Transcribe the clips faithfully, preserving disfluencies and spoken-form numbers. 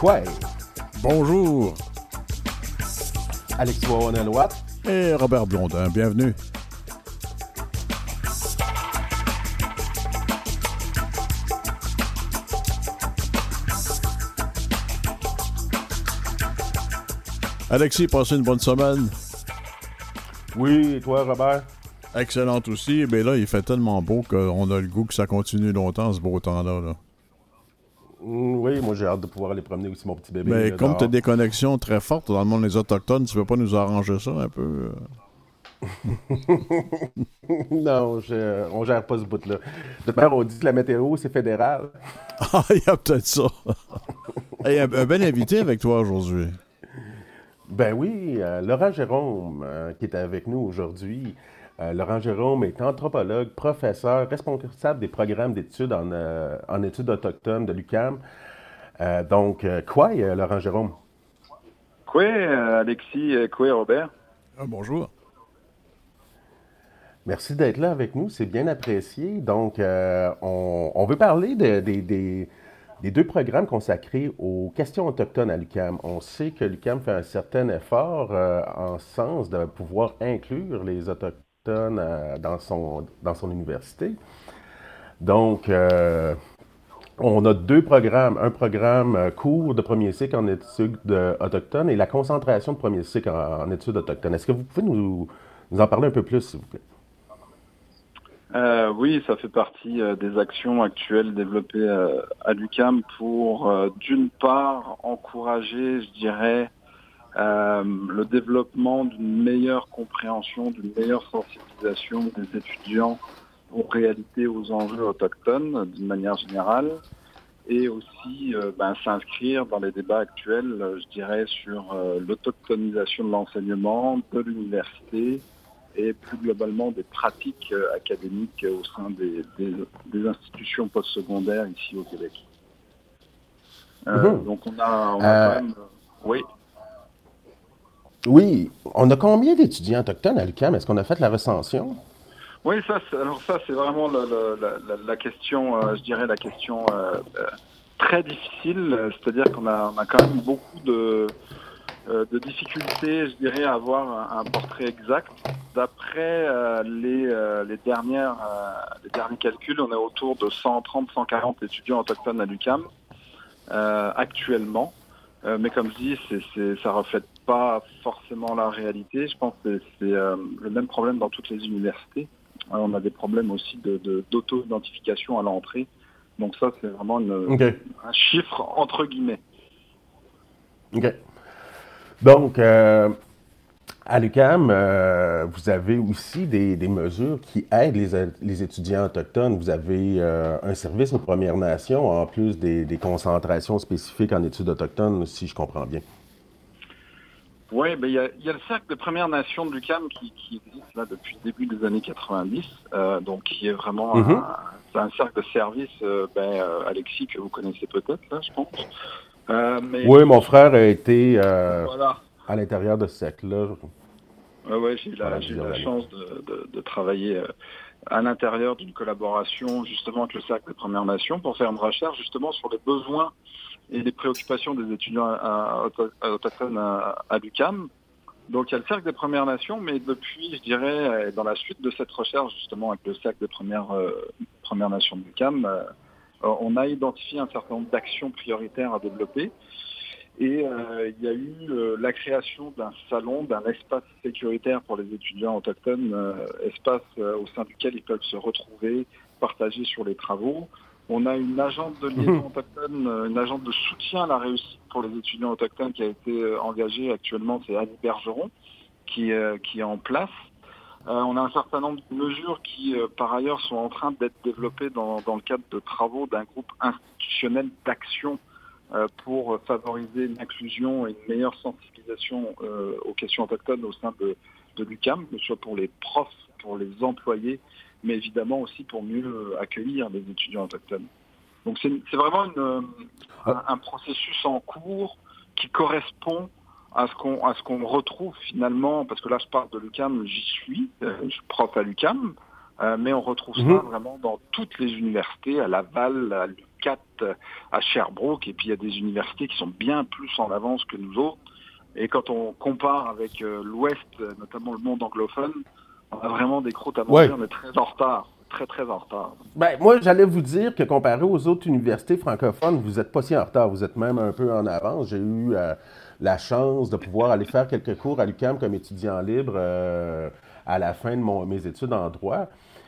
Kouai, Bonjour. Alexis Wawanelwat. Et Robert Blondin, bienvenue. Alexis, passez une bonne semaine. Oui, et toi, Robert? Excellente aussi. Mais là, il fait tellement beau qu'on a le goût que ça continue longtemps, ce beau temps-là. Là. Mm, oui, moi j'ai hâte de pouvoir aller promener aussi mon petit bébé. Mais là, comme tu as dehors. des connexions très fortes dans le monde des Autochtones, tu veux pas nous arranger ça un peu? Non, je, on gère pas ce bout-là. De toute manière, on dit que la météo, c'est fédéral. Ah, il y a peut-être ça. Hey, un, un bel invité avec toi aujourd'hui. Ben oui, euh, Laurent Jérôme, euh, qui est avec nous aujourd'hui. Euh, Laurent Jérôme est anthropologue, professeur, responsable des programmes d'études en, euh, en études autochtones de l'U Q A M. Euh, donc, euh, quoi, euh, Laurent Jérôme? Quoi, euh, Alexis, euh, quoi, Robert? Ah, bonjour. Merci d'être là avec nous, c'est bien apprécié. Donc, euh, on, on veut parler de- des- des- des deux programmes consacrés aux questions autochtones à l'U Q A M. On sait que l'U Q A M fait un certain effort euh, en ce sens de pouvoir inclure les Autochtones euh, dans son, dans son université. Donc, euh, on a deux programmes. Un programme euh, court de premier cycle en études euh, autochtones et la concentration de premier cycle en, en études autochtones. Est-ce que vous pouvez nous, nous en parler un peu plus, s'il vous plaît? Euh, oui, ça fait partie euh, des actions actuelles développées euh, à l'U Q A M pour, euh, d'une part, encourager, je dirais, euh, le développement d'une meilleure compréhension, d'une meilleure sensibilisation des étudiants aux réalités, aux enjeux autochtones, d'une manière générale, et aussi euh, ben, s'inscrire dans les débats actuels, euh, je dirais, sur euh, l'autochtonisation de l'enseignement, de l'université, et plus globalement des pratiques euh, académiques euh, au sein des, des, des institutions postsecondaires ici au Québec. Euh, Mhm. donc on a, on a quand Euh, même... euh, oui. Oui, on a combien d'étudiants autochtones à l'U Q A M? Est-ce qu'on a fait la recension? Oui, ça, c'est, alors ça, c'est vraiment le, le, la, la, la question, euh, je dirais la question euh, euh, très difficile. euh, C'est-à-dire qu'on a, on a quand même beaucoup de, euh, de difficultés, je dirais, à avoir un, un portrait exact. D'après euh, les, euh, les dernières, euh, les derniers calculs, on est autour de cent trente à cent quarante étudiants autochtones à l'U Q A M euh, actuellement. Euh, mais comme je dis, c'est, c'est, ça reflète pas forcément la réalité. Je pense que c'est, c'est euh, le même problème dans toutes les universités. Euh, on a des problèmes aussi de, de, d'auto-identification à l'entrée. Donc ça, c'est vraiment une, OK. un chiffre entre guillemets. OK. Donc, euh, à l'U Q A M, euh, vous avez aussi des, des mesures qui aident les, les étudiants autochtones. Vous avez euh, un service aux Premières Nations, en plus des, des concentrations spécifiques en études autochtones, si je comprends bien. Oui, ben il y a, il y a le cercle de Premières Nations de l'U Q A M qui, qui existe là depuis le début des années quatre-vingt-dix, euh, donc qui est vraiment Mhm. un, c'est un cercle de service, euh, ben, euh, Alexis, que vous connaissez peut-être, là, je pense. Euh, mais Oui, mon frère a été euh, voilà. à l'intérieur de ce cercle-là Ouais, ouais, j'ai eu pendant la, j'ai eu plusieurs la années. chance de, de, de travailler euh, à l'intérieur d'une collaboration justement avec le Cercle des Premières Nations pour faire une recherche justement sur les besoins et les préoccupations des étudiants à- à- auto- à- autochtones à, à l'U Q A M. Donc il y a le Cercle des Premières Nations, mais depuis, je dirais, euh, dans la suite de cette recherche justement avec le Cercle des Premières, euh, Premières Nations de l'U Q A M, euh, on a identifié un certain nombre d'actions prioritaires à développer. Et euh, il y a eu euh, la création d'un salon, d'un espace sécuritaire pour les étudiants autochtones, euh, espace euh, au sein duquel ils peuvent se retrouver, partager sur les travaux. On a une agente de liaison Mhm. autochtone, euh, une agente de soutien à la réussite pour les étudiants autochtones qui a été euh, engagée actuellement, c'est Annie Bergeron, qui, euh, qui est en place. Euh, on a un certain nombre de mesures qui, euh, par ailleurs, sont en train d'être développées dans, dans le cadre de travaux d'un groupe institutionnel d'action euh, pour favoriser l'inclusion et une meilleure sensibilisation euh, aux questions autochtones au sein de, de l'U Q A M, que ce soit pour les profs, pour les employés, mais évidemment aussi pour mieux euh, accueillir les étudiants autochtones. Donc c'est, c'est vraiment une, euh, Ah, un, un processus en cours qui correspond à ce qu'on à ce qu'on retrouve finalement, parce que là je parle de l'U Q A M, j'y suis, euh, je suis prof à l'U Q A M, euh, mais on retrouve ça mhm. vraiment dans toutes les universités, à Laval, à C A T à Sherbrooke, et puis il y a des universités qui sont bien plus en avance que nous autres. Et quand on compare avec euh, l'Ouest, notamment le monde anglophone, on a vraiment des croûtes à manger, Ouais. on est très en retard, très très en retard. Ben, moi, j'allais vous dire que comparé aux autres universités francophones, vous n'êtes pas si en retard, vous êtes même un peu en avance. J'ai eu euh, la chance de pouvoir aller faire quelques cours à l'U Q A M comme étudiant libre euh, à la fin de mon, mes études en droit.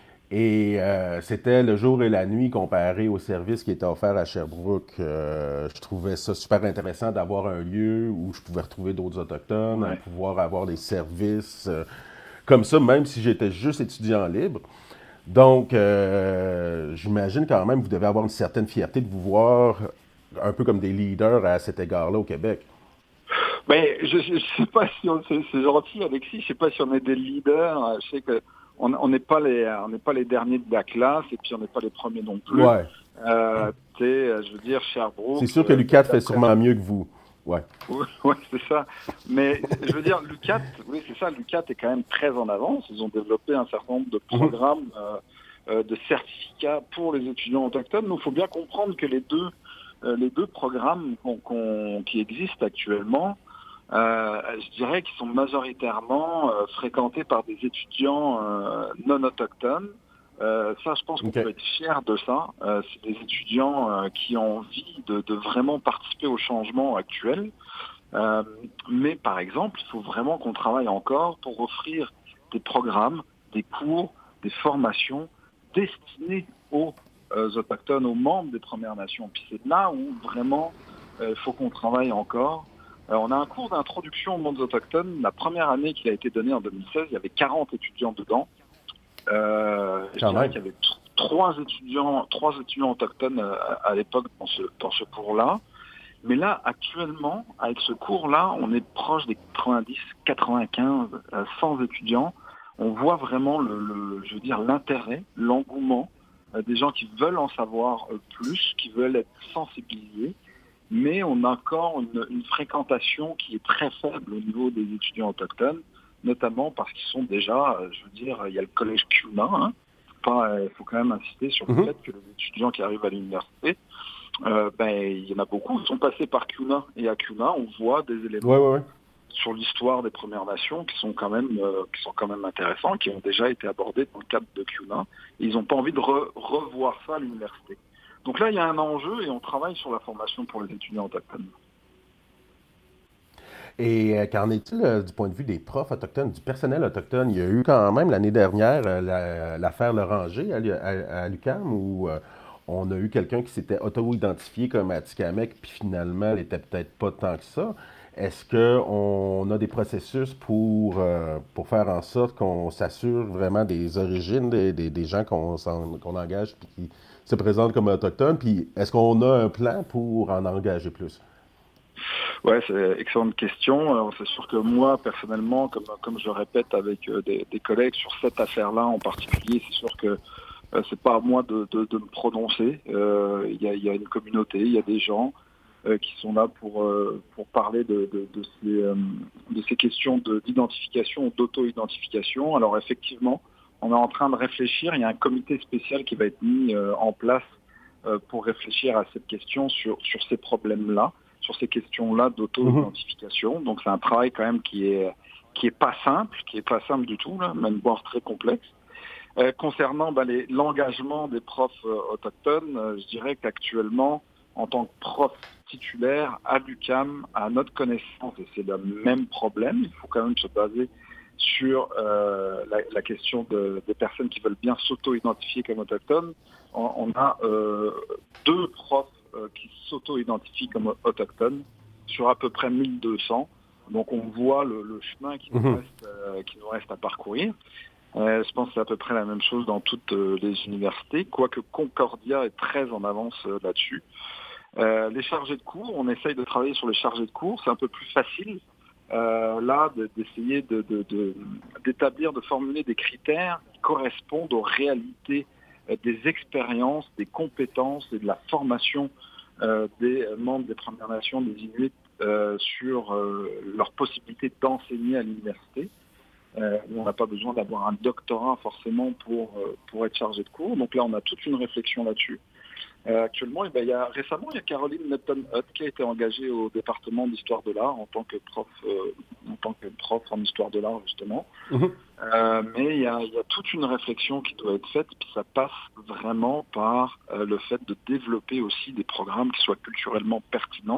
Et euh, c'était le jour et la nuit comparé au service qui était offert à Sherbrooke. Euh, je trouvais ça super intéressant d'avoir un lieu où je pouvais retrouver d'autres Autochtones, à Ouais. pouvoir avoir des services euh, comme ça, même si j'étais juste étudiant libre. Donc, euh, j'imagine quand même que vous devez avoir une certaine fierté de vous voir un peu comme des leaders à cet égard-là au Québec. Mais je, je, je sais pas si on c'est, c'est gentil, Alexis. Je sais pas si on est des leaders. Je sais que on on n'est pas les on n'est pas les derniers de la classe, et puis on n'est pas les premiers non plus. Ouais. Euh, tu sais, je veux dire, C'est Sherbrooke, sûr que euh, l'U Q A T fait d'après. sûrement mieux que vous. Ouais. Oui, ouais, c'est ça. Mais je veux dire, l'U Q A T, oui, c'est ça. L'U Q A T est quand même très en avance. Ils ont développé un certain nombre de Mhm. programmes euh, euh, de certificats pour les étudiants autochtones. Donc, il faut bien comprendre que les deux euh, les deux programmes qu'on, qu'on, qui existent actuellement, euh, je dirais qu'ils sont majoritairement euh, fréquentés par des étudiants euh, non autochtones. Euh, ça, je pense qu'on OK. peut être fier de ça. Euh, c'est des étudiants euh, qui ont envie de, de vraiment participer au changement actuel. Euh, mais par exemple, il faut vraiment qu'on travaille encore pour offrir des programmes, des cours, des formations destinés aux euh, autochtones, aux membres des Premières Nations. Puis c'est là où vraiment euh, il faut qu'on travaille encore. Euh, on a un cours d'introduction aux mondes autochtones. La première année qui a été donnée en deux mille seize, il y avait quarante étudiants dedans. Euh, je Quand dirais même. qu'il y avait t- trois étudiants, trois étudiants autochtones euh, à, à l'époque dans ce, dans ce cours-là. Mais là, actuellement, avec ce cours-là, on est proche des quatre-vingt-dix, quatre-vingt-quinze, euh, cent étudiants. On voit vraiment le, le je veux dire, l'intérêt, l'engouement euh, des gens qui veulent en savoir euh, plus, qui veulent être sensibilisés. Mais on a encore une, une fréquentation qui est très faible au niveau des étudiants autochtones, notamment parce qu'ils sont déjà, euh, je veux dire, il y a le collège C U N A. Hein. Pas, il faut quand même insister sur le Mhm. fait que les étudiants qui arrivent à l'université, euh, ben, il y en a beaucoup qui sont passés par C U N A. Et à C U N A, on voit des Ouais, éléments ouais, ouais. sur l'histoire des Premières Nations qui sont quand même, euh, qui sont quand même intéressants, qui ont déjà été abordés dans le cadre de C U N A. Et ils n'ont pas envie de re- revoir ça à l'université. Donc là, il y a un enjeu et on travaille sur la formation pour les étudiants autochtones. Et euh, qu'en est-il euh, du point de vue des profs autochtones, du personnel autochtone? Il y a eu quand même l'année dernière euh, la- l'affaire Loranger à, l'U- à, à l'U Q A M où euh, on a eu quelqu'un qui s'était auto-identifié comme Atikamek, puis finalement, elle n'était peut-être pas tant que ça. Est-ce qu'on a des processus pour, euh, pour faire en sorte qu'on s'assure vraiment des origines des, des, des gens qu'on, s'en- qu'on engage puis qui se présentent comme autochtones? Puis est-ce qu'on a un plan pour en engager plus? Ouais, c'est une excellente question. Alors, c'est sûr que moi, personnellement, comme, comme je le répète avec euh, des, des collègues sur cette affaire-là en particulier, c'est sûr que euh, c'est pas à moi de, de, de me prononcer. Euh, Il y, a, il y a une communauté, il y a des gens euh, qui sont là pour, euh, pour parler de, de, de, ces, euh, de ces questions de, d'identification, d'auto-identification. Alors effectivement, on est en train de réfléchir. Il y a un comité spécial qui va être mis euh, en place euh, pour réfléchir à cette question sur, sur ces problèmes-là, sur ces questions-là Mhm. d'auto-identification. Donc c'est un travail quand même qui est qui est pas simple, qui est pas simple du tout, là, même voire très complexe. Euh, concernant ben, les, l'engagement des profs euh, autochtones, euh, je dirais qu'actuellement, en tant que prof titulaire à l'U Q A M, à notre connaissance, et c'est le même problème, il faut quand même se baser sur euh, la, la question de, des personnes qui veulent bien s'auto-identifier comme autochtones. On, on a euh, deux profs euh, qui s'auto-identifient comme autochtones sur à peu près mille deux cents. Donc on voit le, le chemin qui nous Mhm. reste, euh, qui nous reste à parcourir. Euh, je pense que c'est à peu près la même chose dans toutes euh, les universités, quoique Concordia est très en avance euh, là-dessus. Euh, les chargés de cours, on essaye de travailler sur les chargés de cours, c'est un peu plus facile euh, là de, d'essayer de, de, de, d'établir, de formuler des critères qui correspondent aux réalités euh, des expériences, des compétences et de la formation euh, des membres des Premières Nations, des Inuits, euh, sur euh, leur possibilité d'enseigner à l'université. Euh, on n'a pas besoin d'avoir un doctorat forcément pour, euh, pour être chargé de cours. Donc là, on a toute une réflexion là-dessus. Euh, actuellement, eh ben, il y a, récemment, il y a Caroline Netton-Hutt qui a été engagée au département d'histoire de l'art en tant que prof, euh, en tant que prof en histoire de l'art justement. Mhm. Euh, mais il y, a, il y a toute une réflexion qui doit être faite, puis ça passe vraiment par euh, le fait de développer aussi des programmes qui soient culturellement pertinents.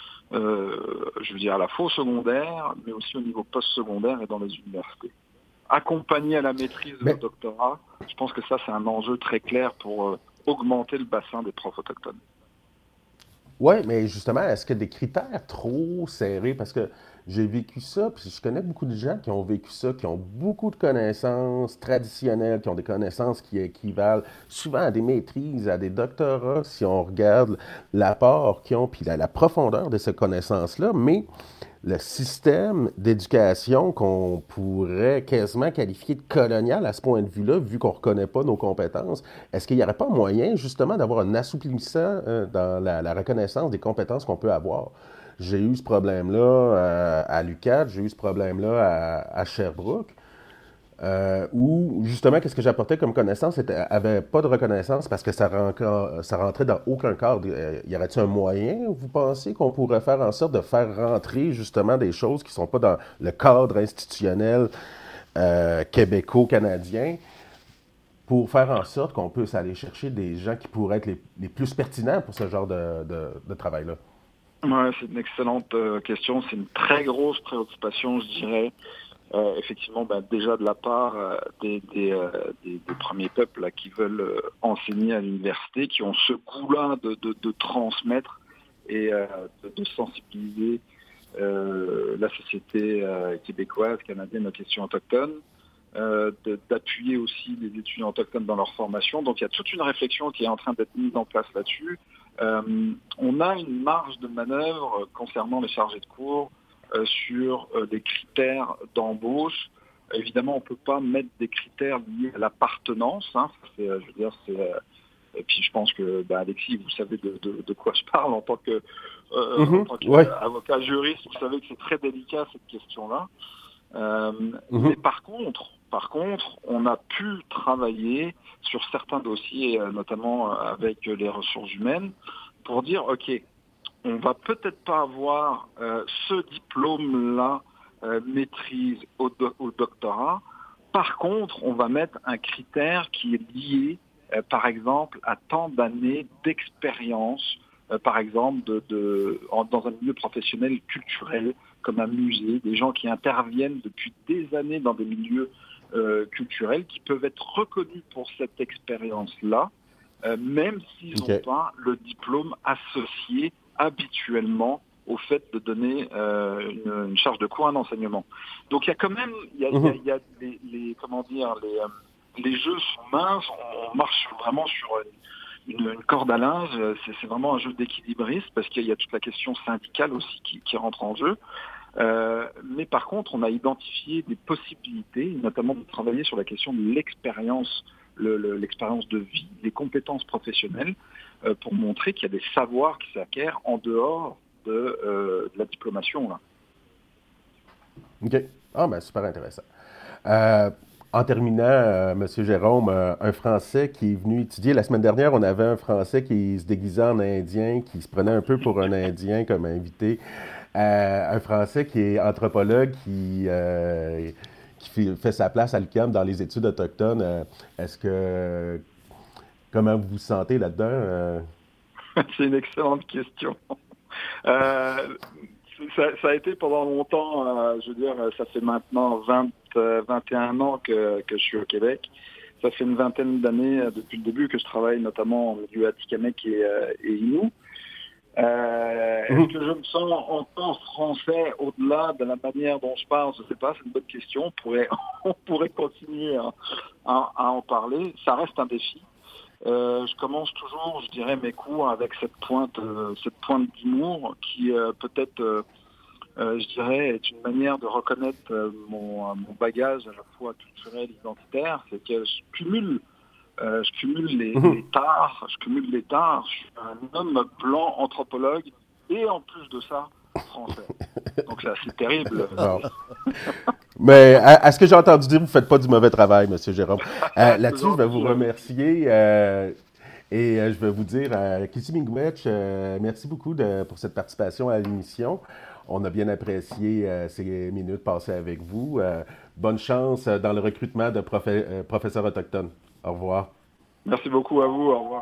Euh, je veux dire à la fois au secondaire, mais aussi au niveau post-secondaire et dans les universités. Accompagner à la maîtrise de Mais- nos doctorats, je pense que ça c'est un enjeu très clair pour euh, augmenter le bassin des profs autochtones. Oui, mais justement, est-ce que des critères trop serrés, parce que j'ai vécu ça, puis je connais beaucoup de gens qui ont vécu ça, qui ont beaucoup de connaissances traditionnelles, qui ont des connaissances qui équivalent souvent à des maîtrises, à des doctorats, si on regarde l'apport qu'ils ont, puis la, la profondeur de ces connaissances-là, mais le système d'éducation qu'on pourrait quasiment qualifier de colonial à ce point de vue-là, vu qu'on ne reconnaît pas nos compétences, est-ce qu'il n'y aurait pas moyen justement d'avoir un assouplissement euh, dans la, la reconnaissance des compétences qu'on peut avoir? J'ai eu ce problème-là euh, à l'U Q A D, j'ai eu ce problème-là à, à Sherbrooke, euh, où justement, qu'est-ce que j'apportais comme connaissance n'avait pas de reconnaissance parce que ça, ren- ça rentrait dans aucun cadre. Euh, Y aurait-il un moyen, vous pensez, qu'on pourrait faire en sorte de faire rentrer justement des choses qui ne sont pas dans le cadre institutionnel euh, québéco-canadien pour faire en sorte qu'on puisse aller chercher des gens qui pourraient être les, les plus pertinents pour ce genre de, de, de travail-là? Ouais, c'est une excellente euh, question, c'est une très grosse préoccupation, je dirais. Euh, effectivement, bah, déjà de la part euh, des, des, euh, des, des premiers peuples là, qui veulent euh, enseigner à l'université, qui ont ce goût-là de, de, de transmettre et euh, de, de sensibiliser euh, la société euh, québécoise, canadienne aux questions autochtones, euh, de, d'appuyer aussi les étudiants autochtones dans leur formation. Donc il y a toute une réflexion qui est en train d'être mise en place là-dessus. Euh, on a une marge de manœuvre concernant les chargés de cours Euh, sur euh, des critères d'embauche. Évidemment, on ne peut pas mettre des critères liés à l'appartenance. Hein. C'est, euh, je veux dire, c'est, euh, et puis je pense que bah, Alexis, vous savez de, de, de quoi je parle en tant que euh, en Mhm, tant ouais. qu'avocat juriste. Vous savez que c'est très délicat cette question-là. Euh, Mhm. Mais par contre, par contre, on a pu travailler sur certains dossiers, euh, notamment euh, avec les ressources humaines, pour dire ok. On va peut-être pas avoir euh, ce diplôme-là euh, maîtrise au, do- au doctorat. Par contre, on va mettre un critère qui est lié, euh, par exemple, à tant d'années d'expérience, euh, par exemple, de, de, en- dans un milieu professionnel culturel, comme un musée, des gens qui interviennent depuis des années dans des milieux euh, culturels, qui peuvent être reconnus pour cette expérience-là, euh, même s'ils n'ont OK. pas le diplôme associé habituellement au fait de donner euh, une, une charge de cours, un enseignement. Donc il y a quand même, il y a, il y a, Mhm. il y a les, les, comment dire, les, euh, les jeux sont minces, on, on marche sur- vraiment sur une, une, une corde à linge, c'est, c'est vraiment un jeu d'équilibriste parce qu'il y a toute la question syndicale aussi qui, qui rentre en jeu. Euh, mais par contre, on a identifié des possibilités, notamment de travailler sur la question de l'expérience, le, le, l'expérience de vie, les compétences professionnelles, euh, pour montrer qu'il y a des savoirs qui s'acquièrent en dehors de, euh, de la diplomation. Là. OK. Ah, ben super intéressant. Euh, en terminant, euh, M. Jérôme, euh, un Français qui est venu étudier, la semaine dernière, on avait un Français qui se déguisait en Indien, qui se prenait un peu pour un Indien comme invité. Euh, un Français qui est anthropologue, qui, euh, qui fait, fait sa place à l'U Q A M dans les études autochtones. Euh, est-ce que, comment vous vous sentez là-dedans? Euh? C'est une excellente question. Euh, ça, ça a été pendant longtemps, euh, je veux dire, ça fait maintenant vingt, euh, vingt et un ans que, que je suis au Québec. Ça fait une vingtaine d'années euh, depuis le début que je travaille notamment en milieu Atikamekw et, euh, et Innu. Euh, est-ce Mhm. que je me sens encore français au-delà de la manière dont je parle? Je ne sais pas, c'est une bonne question. On pourrait, on pourrait continuer à, à, à en parler. Ça reste un défi. Euh, je commence toujours, je dirais, mes cours avec cette pointe, euh, cette pointe d'humour qui euh, peut-être, euh, euh, je dirais, est une manière de reconnaître euh, mon, mon bagage à la fois culturel, identitaire. C'est que je cumule, euh, je cumule les, Mhm. les tares, je cumule les tares. Je suis un homme blanc anthropologue et en plus de ça, français. Donc c'est assez terrible. Bon. Mais à, à ce que j'ai entendu dire, vous ne faites pas du mauvais travail, M. Jérôme. Euh, C'est là-dessus, je vais gentil, vous là. remercier. Euh, Et euh, je vais vous dire, euh, Kisimingwech, euh, merci beaucoup de, pour cette participation à l'émission. On a bien apprécié euh, ces minutes passées avec vous. Euh, bonne chance dans le recrutement de profe- euh, professeurs autochtones. Au revoir. Merci beaucoup à vous. Au revoir.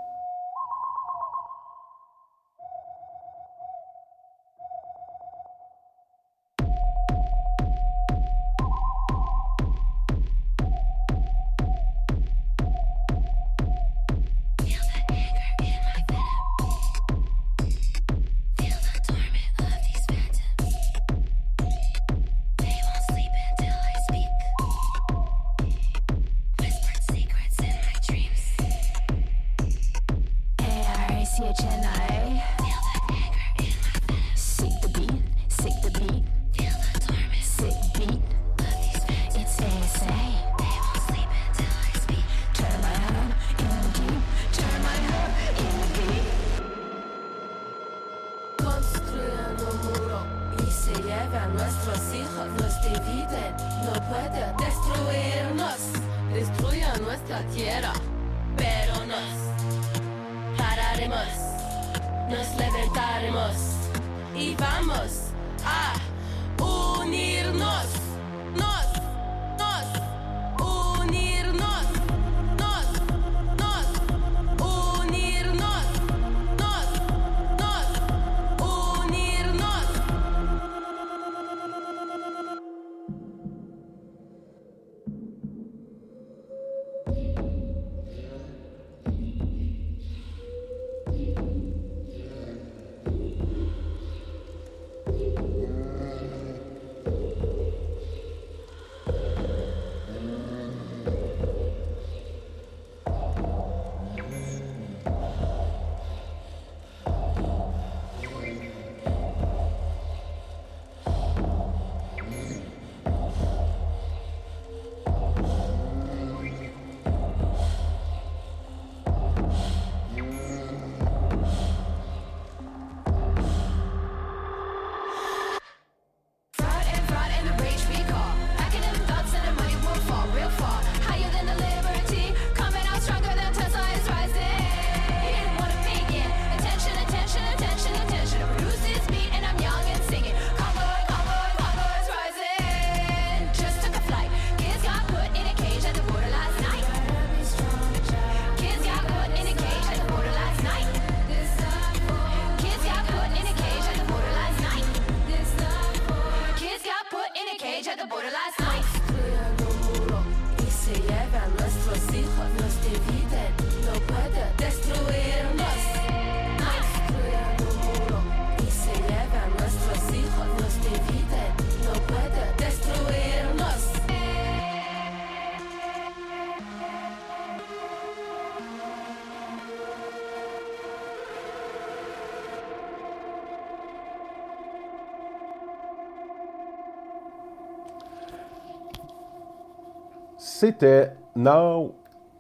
C'était Now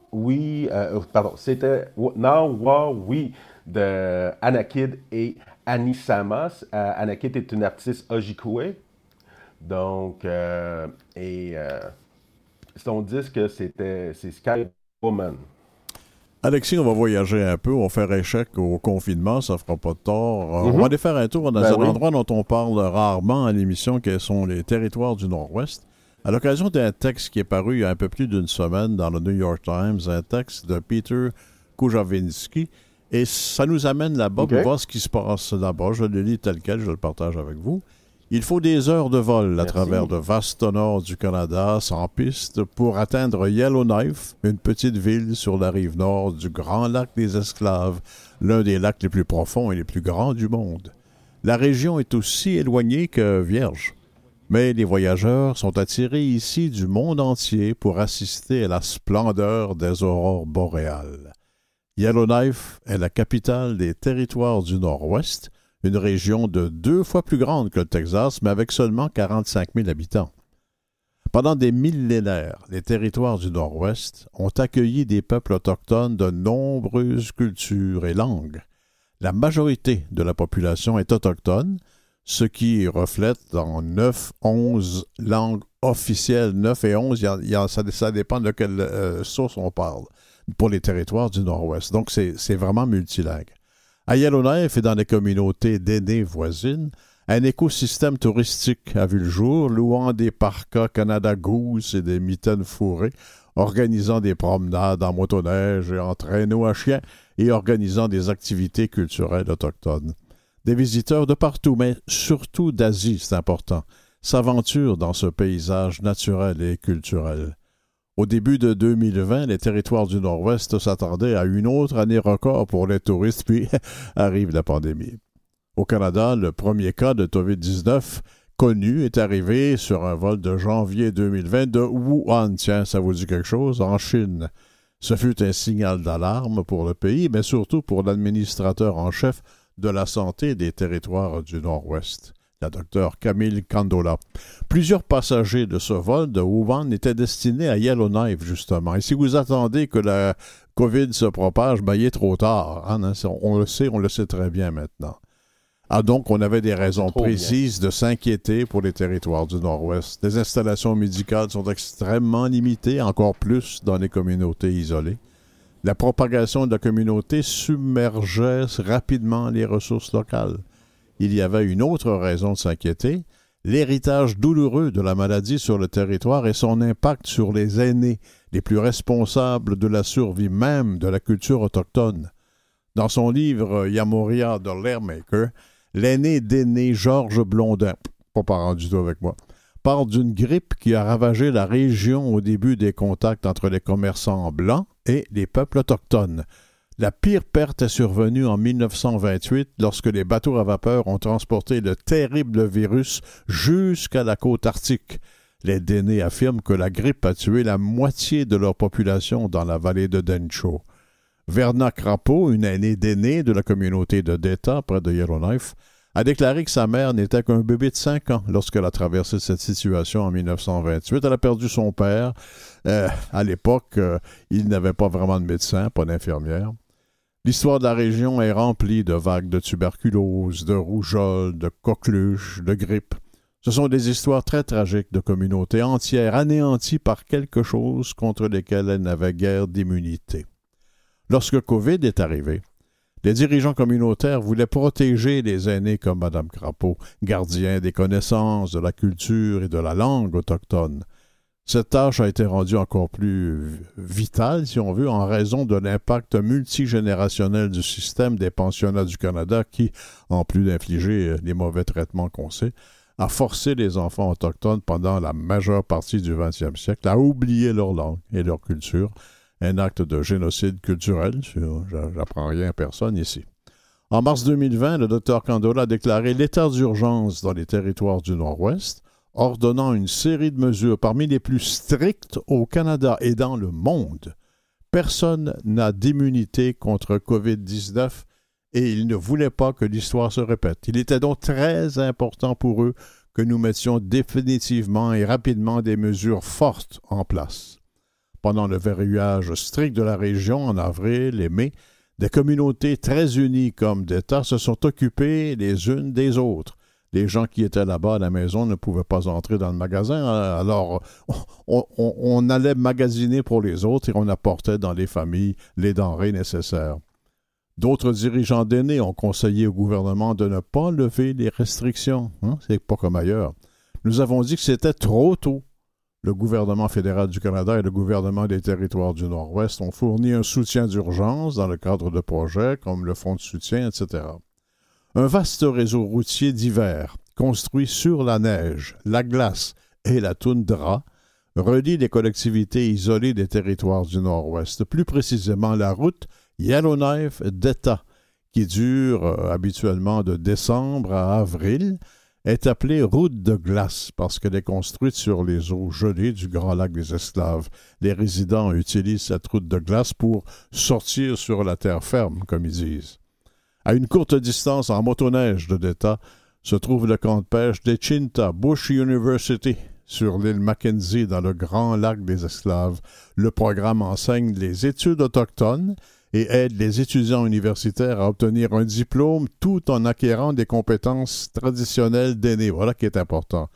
We, euh, pardon, c'était Now Wa We de Anakid et Annie Samas. Euh, Anakid est une artiste Ojibwe. Donc, euh, et euh, son disque, c'était c'est Sky Woman. Alexis, on va voyager un peu, on va faire échec au confinement, ça fera pas de tort. Mm-hmm. On va aller faire un tour dans ben un oui. endroit dont on parle rarement à l'émission, qui sont les territoires du Nord-Ouest. À l'occasion d'un texte qui est paru il y a un peu plus d'une semaine dans le New York Times, un texte de Peter Kujavinski, et ça nous amène là-bas okay. pour voir ce qui se passe là-bas. Je le lis tel quel, je le partage avec vous. Il faut des heures de vol Merci. à travers le vaste nord du Canada, sans piste, pour atteindre Yellowknife, une petite ville sur la rive nord du Grand Lac des Esclaves, l'un des lacs les plus profonds et les plus grands du monde. La région est aussi éloignée que vierge. Mais les voyageurs sont attirés ici du monde entier pour assister à la splendeur des aurores boréales. Yellowknife est la capitale des territoires du Nord-Ouest, une région de deux fois plus grande que le Texas, mais avec seulement quarante-cinq mille habitants. Pendant des millénaires, les territoires du Nord-Ouest ont accueilli des peuples autochtones de nombreuses cultures et langues. La majorité de la population est autochtone, ce qui reflète dans neuf, onze langues officielles, neuf et onze, y a, y a, ça, ça dépend de quelle euh, source on parle. pour les territoires du Nord-Ouest. Donc, c'est, c'est vraiment multilingue. À Yellowknife et dans les communautés d'aînés voisines, un écosystème touristique a vu le jour, louant des parkas Canada Goose et des mitaines fourrées, organisant des promenades en motoneige et en traîneau à chiens et organisant des activités culturelles autochtones. Des visiteurs de partout, mais surtout d'Asie, c'est important, s'aventurent dans ce paysage naturel et culturel. Au début de deux mille vingt, les territoires du Nord-Ouest s'attendaient à une autre année record pour les touristes, puis arrive la pandémie. Au Canada, le premier cas de covid dix-neuf connu est arrivé sur un vol de janvier deux mille vingt de Wuhan. Tiens, ça vous dit quelque chose? En Chine. Ce fut un signal d'alarme pour le pays, mais surtout pour l'administrateur en chef de la santé des territoires du Nord-Ouest, la docteure Camille Candola. Plusieurs passagers de ce vol de Wuhan étaient destinés à Yellowknife, justement. Et si vous attendez que la COVID se propage, ben, il est trop tard. Hein? On le sait, on le sait très bien maintenant. Ah, donc, on avait des raisons Trop précises bien. de s'inquiéter pour les territoires du Nord-Ouest. Les installations médicales sont extrêmement limitées, encore plus dans les communautés isolées. La propagation de la communauté submergeait rapidement les ressources locales. Il y avait une autre raison de s'inquiéter, l'héritage douloureux de la maladie sur le territoire et son impact sur les aînés, les plus responsables de la survie même de la culture autochtone. Dans son livre « Yamoria de Lairmaker », l'aîné d'aîné Georges Blondin, pas parent du tout avec moi, parle d'une grippe qui a ravagé la région au début des contacts entre les commerçants blancs et les peuples autochtones. La pire perte est survenue en mille neuf cent vingt-huit lorsque les bateaux à vapeur ont transporté le terrible virus jusqu'à la côte arctique. Les Dénés affirment que la grippe a tué la moitié de leur population dans la vallée de Dencho. Verna Crapo, une aînée d'aînés de la communauté de Deta, près de Yellowknife, a déclaré que sa mère n'était qu'un bébé de cinq ans lorsqu'elle a traversé cette situation en mille neuf cent vingt-huit. Elle a perdu son père. Euh, à l'époque, euh, il n'avait pas vraiment de médecin, pas d'infirmière. L'histoire de la région est remplie de vagues de tuberculose, de rougeole, de coqueluche, de grippe. Ce sont des histoires très tragiques de communautés entières anéanties par quelque chose contre lesquelles elles n'avaient guère d'immunité. Lorsque COVID est arrivé, les dirigeants communautaires voulaient protéger les aînés comme Mme Crapo, gardiens des connaissances, de la culture et de la langue autochtone. Cette tâche a été rendue encore plus vitale, si on veut, en raison de l'impact multigénérationnel du système des pensionnats du Canada qui, en plus d'infliger les mauvais traitements qu'on sait, a forcé les enfants autochtones pendant la majeure partie du vingtième siècle à oublier leur langue et leur culture, un acte de génocide culturel, j'apprends rien à personne ici. En mars deux mille vingt, le docteur Candola a déclaré l'état d'urgence dans les territoires du Nord-Ouest, ordonnant une série de mesures parmi les plus strictes au Canada et dans le monde. Personne n'a d'immunité contre covid dix-neuf et il ne voulait pas que l'histoire se répète. Il était donc très important pour eux que nous mettions définitivement et rapidement des mesures fortes en place. Pendant le verrouillage strict de la région en avril et mai, des communautés très unies comme d'États se sont occupées les unes des autres. Les gens qui étaient là-bas à la maison ne pouvaient pas entrer dans le magasin, alors on, on, on allait magasiner pour les autres et on apportait dans les familles les denrées nécessaires. D'autres dirigeants d'aînés ont conseillé au gouvernement de ne pas lever les restrictions. Hein? C'est pas comme ailleurs. Nous avons dit que c'était trop tôt. Le gouvernement fédéral du Canada et le gouvernement des territoires du Nord-Ouest ont fourni un soutien d'urgence dans le cadre de projets comme le Fonds de soutien, et cetera. Un vaste réseau routier d'hiver, construit sur la neige, la glace et la toundra, relie les collectivités isolées des territoires du Nord-Ouest, plus précisément la route Yellowknife-Deta, qui dure euh, habituellement de décembre à avril, est appelée route de glace parce qu'elle est construite sur les eaux gelées du Grand Lac des Esclaves. Les résidents utilisent cette route de glace pour sortir sur la terre ferme, comme ils disent. À une courte distance en motoneige de Deta se trouve le camp de pêche d'Echinta Bush University sur l'île Mackenzie dans le Grand Lac des Esclaves. Le programme enseigne les études autochtones et aide les étudiants universitaires à obtenir un diplôme tout en acquérant des compétences traditionnelles d'aînés. Voilà qui est important.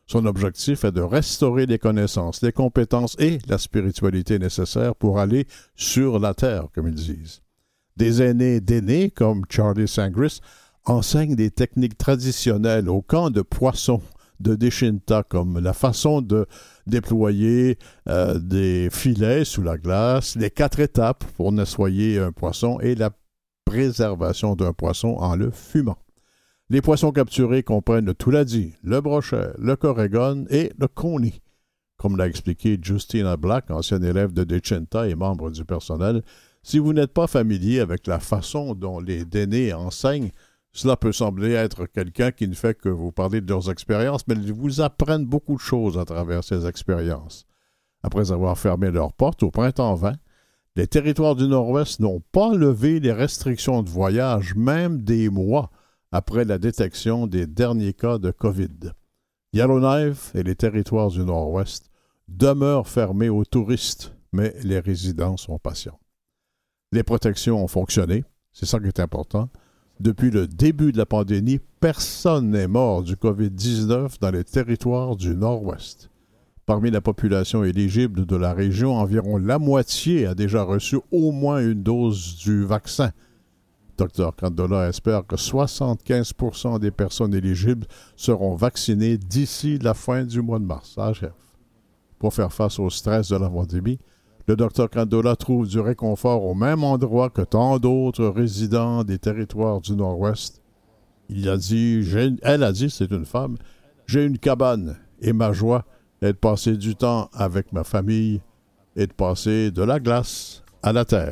Son objectif est de restaurer les connaissances, les compétences et la spiritualité nécessaires pour aller sur la terre, comme ils disent. Des aînés d'aînés, comme Charlie Sangris, enseignent des techniques traditionnelles au camp de poissons de Dechinta, comme la façon de déployer euh, des filets sous la glace, les quatre étapes pour nettoyer un poisson et la préservation d'un poisson en le fumant. Les poissons capturés comprennent le touladi, le brochet, le corégone et le coni. Comme l'a expliqué Justina Black, ancienne élève de Dechinta et membre du personnel, si vous n'êtes pas familier avec la façon dont les Dénés enseignent, cela peut sembler être quelqu'un qui ne fait que vous parler de leurs expériences, mais ils vous apprennent beaucoup de choses à travers ces expériences. Après avoir fermé leurs portes au printemps vingt, les territoires du Nord-Ouest n'ont pas levé les restrictions de voyage, même des mois après la détection des derniers cas de COVID. Yellowknife et les territoires du Nord-Ouest demeurent fermés aux touristes, mais les résidents sont patients. Les protections ont fonctionné, c'est ça qui est important. Depuis le début de la pandémie, personne n'est mort du covid dix-neuf dans les territoires du Nord-Ouest. Parmi la population éligible de la région, environ la moitié a déjà reçu au moins une dose du vaccin. Docteur Candola espère que soixante-quinze pour cent des personnes éligibles seront vaccinées d'ici la fin du mois de mars. Ah, chef. Pour faire face au stress de la pandémie, le docteur Candola trouve du réconfort au même endroit que tant d'autres résidents des territoires du Nord-Ouest. Il a dit, j'ai, elle a dit, c'est une femme, « J'ai une cabane et ma joie est de passer du temps avec ma famille et de passer de la glace à la terre. »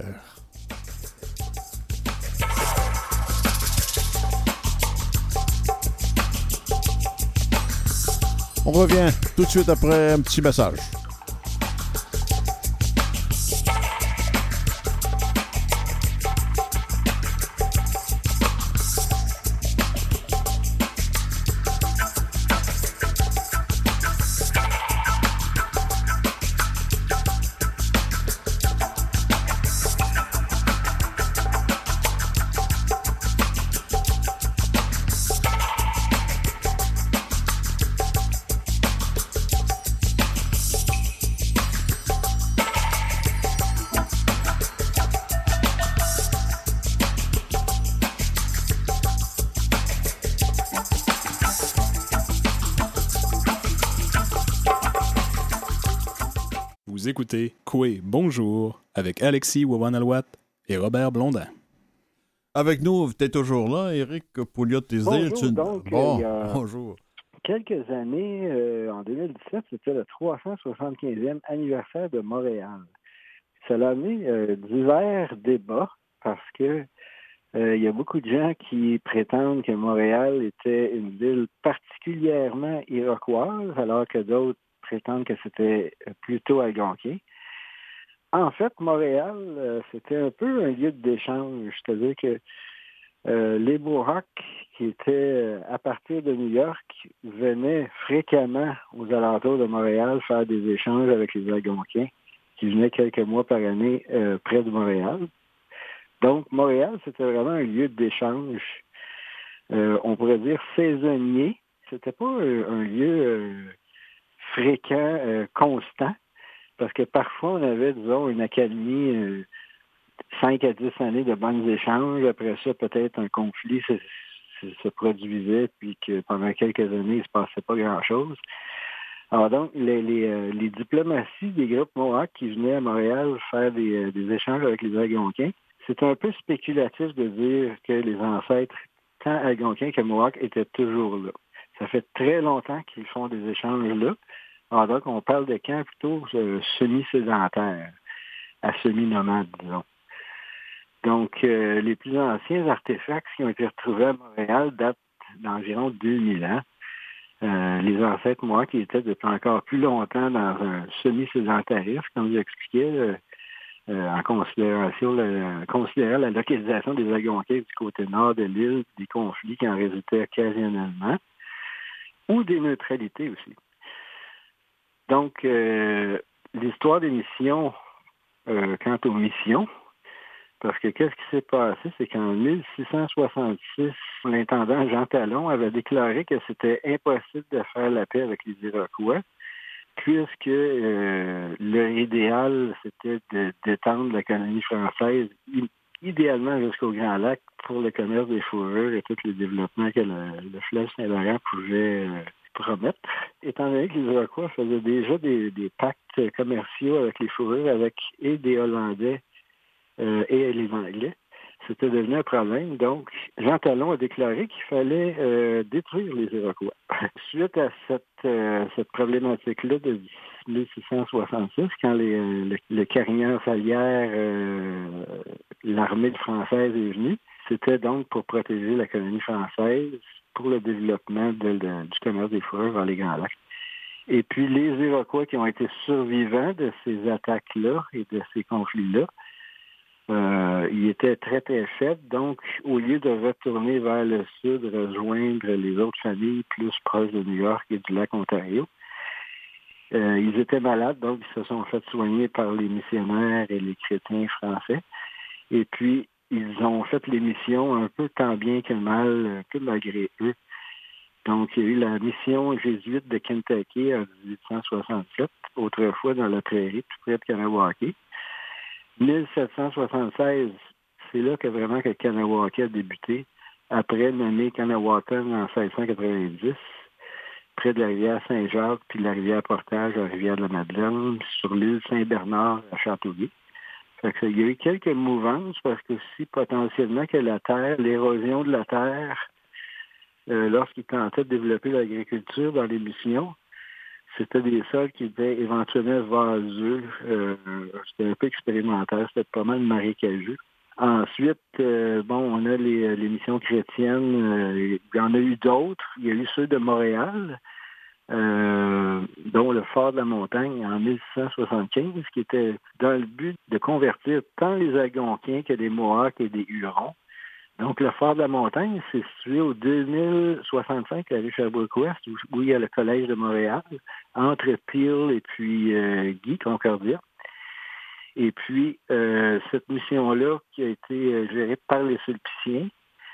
On revient tout de suite après un petit message. Vous écoutez Coué Bonjour avec Alexis Wawanalwat et Robert Blondin. Avec nous, tu es toujours là, Éric Pouliot-Tisdale. Bonjour, tu... donc, bon, il y a bonjour. quelques années, euh, en deux mille dix-sept, c'était le trois cent soixante-quinzième anniversaire de Montréal. Ça a amené euh, divers débats parce que euh, il y a beaucoup de gens qui prétendent que Montréal était une ville particulièrement iroquoise, alors que d'autres prétendent que c'était plutôt algonquin. En fait, Montréal, euh, c'était un peu un lieu d'échange. C'est-à-dire que euh, les Mohawks, qui étaient euh, à partir de New York, venaient fréquemment aux alentours de Montréal faire des échanges avec les Algonquins, qui venaient quelques mois par année euh, près de Montréal. Donc, Montréal, c'était vraiment un lieu d'échange, euh, on pourrait dire saisonnier. C'était pas euh, un lieu euh, fréquent, euh, constant, parce que parfois, on avait, disons, une académie, euh, cinq à dix années de bons échanges. Après ça, peut-être un conflit se, se, se produisait, puis que pendant quelques années, il ne se passait pas grand-chose. Alors donc, les, les, euh, les diplomaties des groupes Mohawks qui venaient à Montréal faire des, euh, des échanges avec les Algonquins, c'était un peu spéculatif de dire que les ancêtres, tant Algonquins que Mohawks, étaient toujours là. Ça fait très longtemps qu'ils font des échanges là. Alors donc, on parle de camps plutôt euh, semi-sédentaires, à semi-nomades, disons. Donc, euh, les plus anciens artefacts qui ont été retrouvés à Montréal datent d'environ deux mille ans. Euh, les ancêtres Mohawks qui étaient depuis encore plus longtemps dans un semi-sédentarisme, comme je l'expliquais, euh, euh, en considération le, considérant la localisation des Algonquins du côté nord de l'île, des conflits qui en résultaient occasionnellement, ou des neutralités aussi. Donc, euh, l'histoire des missions, euh, quant aux missions, parce que qu'est-ce qui s'est passé, c'est qu'en mille six cent soixante-six, l'intendant Jean Talon avait déclaré que c'était impossible de faire la paix avec les Iroquois, puisque euh, leur idéal, c'était de d'étendre la colonie française idéalement jusqu'au Grand Lac pour le commerce des fourrures et tout le développement que le, le fleuve Saint-Laurent pouvait euh, promettre. Étant donné que les Iroquois faisaient déjà des, des pactes commerciaux avec les fourrures, avec et des Hollandais euh, et les Anglais, c'était devenu un problème. Donc, Jean Talon a déclaré qu'il fallait euh, détruire les Iroquois. Suite à cette, euh, cette problématique-là de mille six cent soixante-six, quand les, le, le Carignan-Salière, euh, l'armée française est venue, c'était donc pour protéger la colonie française pour le développement de, de, du commerce des fourrures vers les Grands Lacs. Et puis, les Iroquois qui ont été survivants de ces attaques-là et de ces conflits-là, Euh, il était très, très faible. Donc, au lieu de retourner vers le sud, rejoindre les autres familles plus proches de New York et du lac Ontario, euh, ils étaient malades, donc ils se sont fait soigner par les missionnaires et les chrétiens français. Et puis, ils ont fait les missions un peu tant bien que mal, un peu malgré eux. Donc, il y a eu la mission jésuite de Kentucky en dix-huit cent soixante-sept, autrefois dans la prairie, tout près de Kanawake. mille sept cent soixante-seize, c'est là que vraiment que Kanawake a débuté, après nommer Kanawatan en seize cent quatre-vingt-dix, près de la rivière Saint-Jacques, puis de la rivière Portage, la rivière de la Madeleine, sur l'île Saint-Bernard à Châteauguay. Fait que, il y a eu quelques mouvances, parce que si potentiellement que la terre, l'érosion de la terre, euh, lorsqu'ils tentaient de développer l'agriculture dans les missions, c'était des sols qui étaient éventuellement vaseux. Euh, c'était un peu expérimental. C'était pas mal marécageux. Ensuite, euh, bon, on a les, les missions chrétiennes. Euh, il y en a eu d'autres. Il y a eu ceux de Montréal, euh, dont le Fort de la Montagne en mille six cent soixante-quinze, qui était dans le but de convertir tant les Algonquiens que les Mohawks et des Hurons. Donc, le Fort de la Montagne, c'est situé au deux mille soixante-cinq à la rue Sherbrooke-Ouest, où, où il y a le Collège de Montréal, entre Peel et puis euh, Guy, Concordia. Et puis, euh, cette mission-là, qui a été euh, gérée par les Sulpiciens,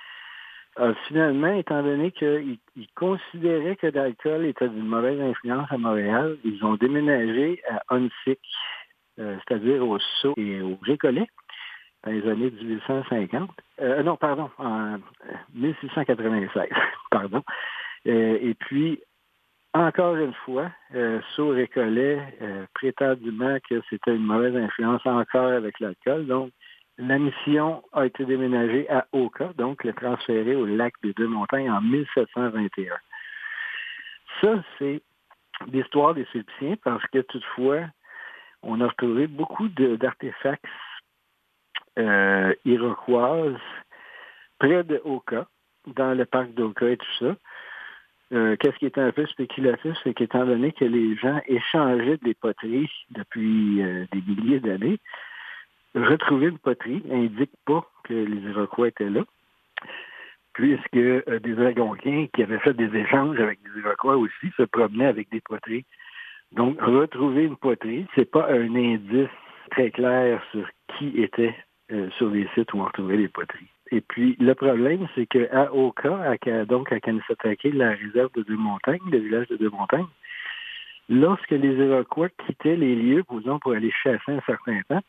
a finalement, étant donné qu'ils ils considéraient que l'alcool était d'une mauvaise influence à Montréal, ils ont déménagé à Huntsic, euh, c'est-à-dire au Sault et au Récollet, dans les années dix-huit cent cinquante. Euh, non, pardon, en mille six cent quatre-vingt-seize, pardon. Euh, et puis, encore une fois, euh, Sault Récollet, euh, prétendument que c'était une mauvaise influence encore avec l'alcool. Donc, la mission a été déménagée à Oka, donc le transférée au lac des Deux-Montagnes en mille sept cent vingt et un. Ça, c'est l'histoire des Sulpiciens, parce que toutefois, on a retrouvé beaucoup de, d'artefacts Euh, iroquoise près de Oka, dans le parc d'Oka et tout ça. Euh, qu'est-ce qui était un peu spéculatif, c'est qu'étant donné que les gens échangeaient des poteries depuis euh, des milliers d'années, retrouver une poterie n'indique pas que les Iroquois étaient là, puisque euh, des Algonquiens qui avaient fait des échanges avec des Iroquois aussi se promenaient avec des poteries. Donc, retrouver une poterie, c'est pas un indice très clair sur qui était Euh, sur les sites où on retrouvait les poteries. Et puis, le problème, c'est qu'à Oka, à, donc à Kanesatake, la réserve de Deux-Montagnes, le village de Deux-Montagnes, lorsque les Iroquois quittaient les lieux, disons, pour aller chasser un certain temps,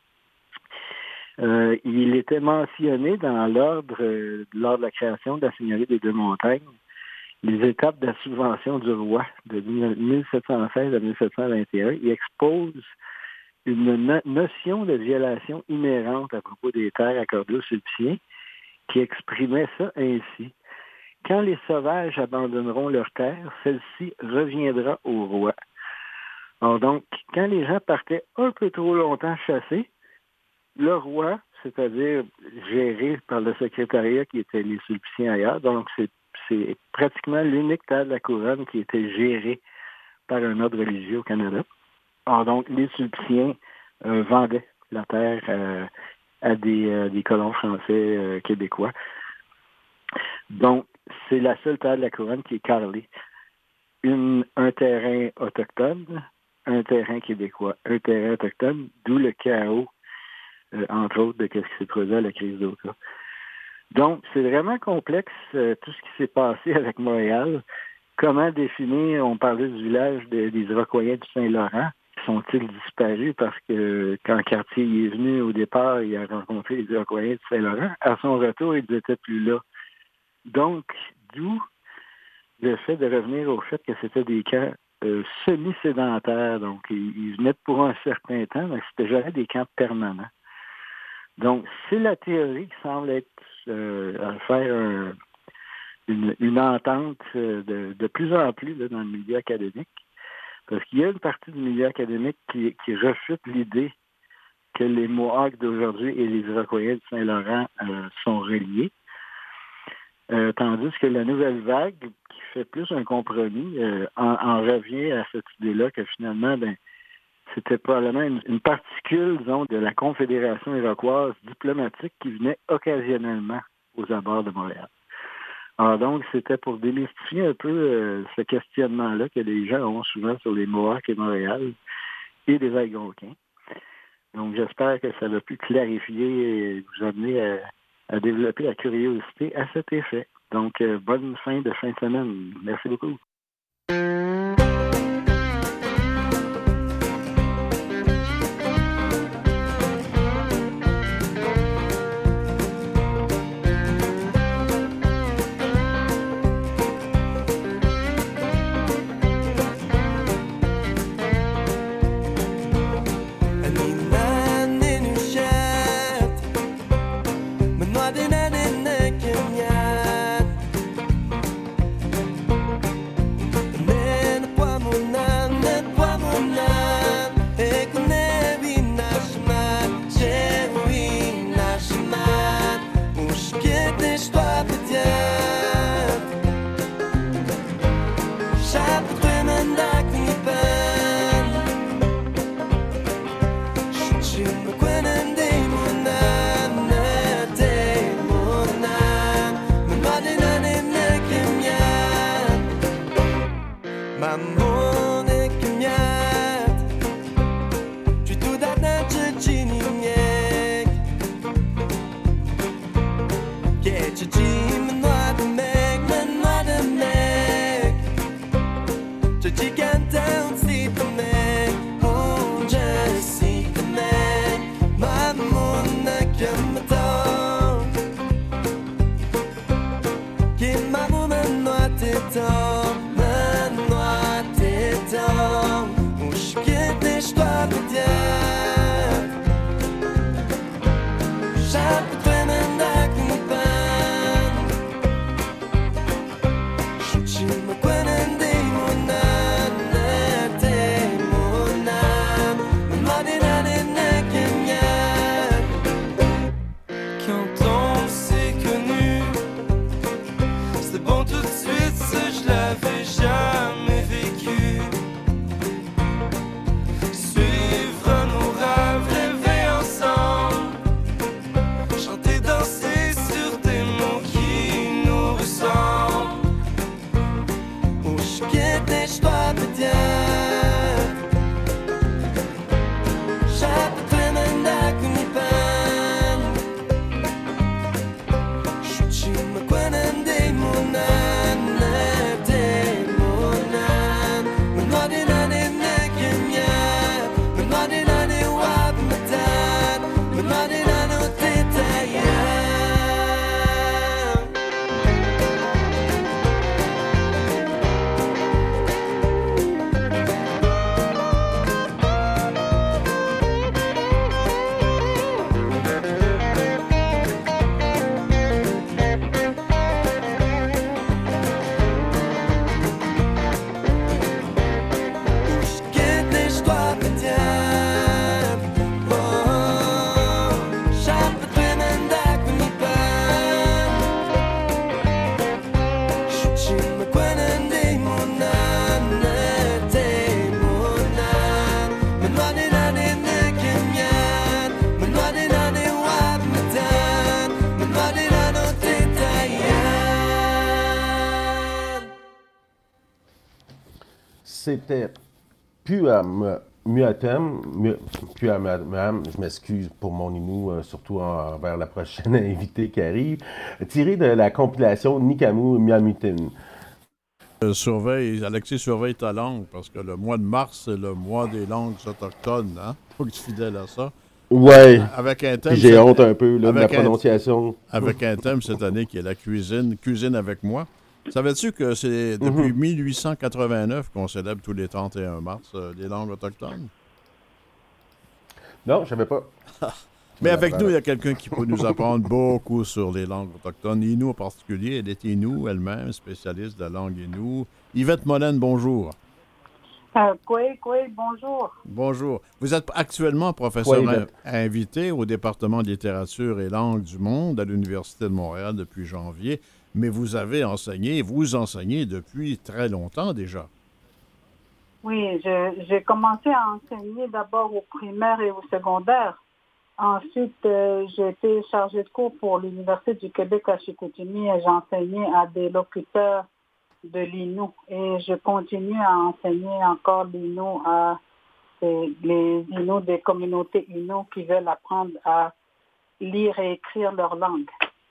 euh, il était mentionné dans l'ordre, euh, lors de la création de la seigneurie des Deux-Montagnes, les étapes de la subvention du roi de mille sept cent seize à mille sept cent vingt et un. Il expose une no- notion de violation inhérente à propos des terres accordées aux Sulpiciens qui exprimait ça ainsi. Quand les sauvages abandonneront leurs terres, celle-ci reviendra au roi. Alors donc, quand les gens partaient un peu trop longtemps chasser, le roi, c'est-à-dire géré par le secrétariat qui était les Sulpiciens ailleurs, donc c'est, c'est pratiquement l'unique terre de la couronne qui était gérée par un ordre religieux au Canada. Alors donc, les Sulpiciens euh, vendaient la terre euh, à des, euh, des colons français euh, québécois. Donc, c'est la seule terre de la couronne qui est carrelée. Une, un terrain autochtone, un terrain québécois, un terrain autochtone, d'où le chaos, euh, entre autres, de ce qui s'est produit à la crise d'Oka. Donc, c'est vraiment complexe euh, tout ce qui s'est passé avec Montréal. Comment définir, on parlait du village de, des Iroquois du Saint-Laurent. Sont-ils disparus parce que quand Cartier est venu au départ, il a rencontré les Iroquois du Saint-Laurent. À son retour, ils n'étaient plus là. Donc, d'où le fait de revenir au fait que c'était des camps euh, semi-sédentaires. Donc, ils, ils venaient pour un certain temps, mais c'était jamais des camps permanents. Donc, c'est la théorie qui semble être euh, à faire un, une, une entente de, de plus en plus là, dans le milieu académique. Parce qu'il y a une partie du milieu académique qui, qui refute l'idée que les Mohawks d'aujourd'hui et les Iroquois du Saint-Laurent euh, sont reliés. Euh, tandis que la nouvelle vague, qui fait plus un compromis, euh, en, en revient à cette idée-là que finalement, ben, c'était probablement une, une particule, disons, de la Confédération iroquoise diplomatique qui venait occasionnellement aux abords de Montréal. Alors donc, c'était pour démystifier un peu euh, ce questionnement-là que les gens ont souvent sur les Mohawks et Montréal et les Algonquins. Donc, j'espère que ça va pu clarifier et vous amener à, à développer la curiosité à cet effet. Donc, euh, bonne fin de fin de semaine. Merci beaucoup. C'était Puam Muatem, mu, Puamam, je m'excuse pour mon Innu, euh, surtout en- envers la prochaine invitée qui arrive, tiré de la compilation Nikamu Miamutin. Euh, surveille, Alexis, surveille ta langue, parce que le mois de mars, c'est le mois des langues autochtones. Hein? Faut que tu sois fidèle à ça. Ouais, Avec un puis thème, j'ai cette- honte un peu là, de la avec un, prononciation. avec un thème cette année qui est la cuisine. Cuisine avec moi. Savais-tu que c'est depuis Mhm. mille huit cent quatre-vingt-neuf qu'on célèbre tous les trente et un mars euh, les langues autochtones? Non, je savais pas. Tu Mais me avec l'apprends, nous, il y là. a quelqu'un qui peut nous apprendre beaucoup sur les langues autochtones. Inou en particulier. Elle est Inou elle-même, spécialiste de la langue Inou. Yvette Molène, bonjour. Euh, oui, oui, bonjour. Bonjour. Vous êtes actuellement Quoi, professeur in- Yvette? invité au département de littérature et langue du monde à l'Université de Montréal depuis janvier, mais vous avez enseigné, vous enseignez depuis très longtemps déjà. Oui, je- j'ai commencé à enseigner d'abord au primaire et au secondaire. Ensuite, euh, j'ai été chargée de cours pour l'Université du Québec à Chicoutimi et j'enseignais à des locuteurs de l'Innu. Et je continue à enseigner encore l'Innu à des- les Innu des communautés Innu qui veulent apprendre à lire et écrire leur langue.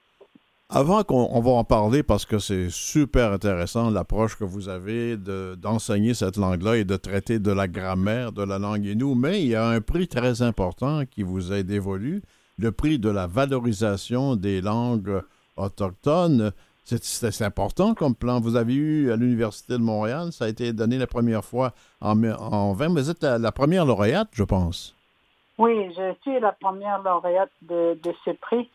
Avant qu'on on va en parler, parce que c'est super intéressant l'approche que vous avez de- d'enseigner cette langue-là et de traiter de la grammaire de la langue Innu, mais il y a un prix très important qui vous est dévolu, le prix de la valorisation des langues autochtones. C'est c'est- c'est important comme plan. Vous avez eu à l'Université de Montréal, ça a été donné la première fois en, en vingt. Vous êtes la, la première lauréate, je pense. Oui, je suis la première lauréate de, de ce prix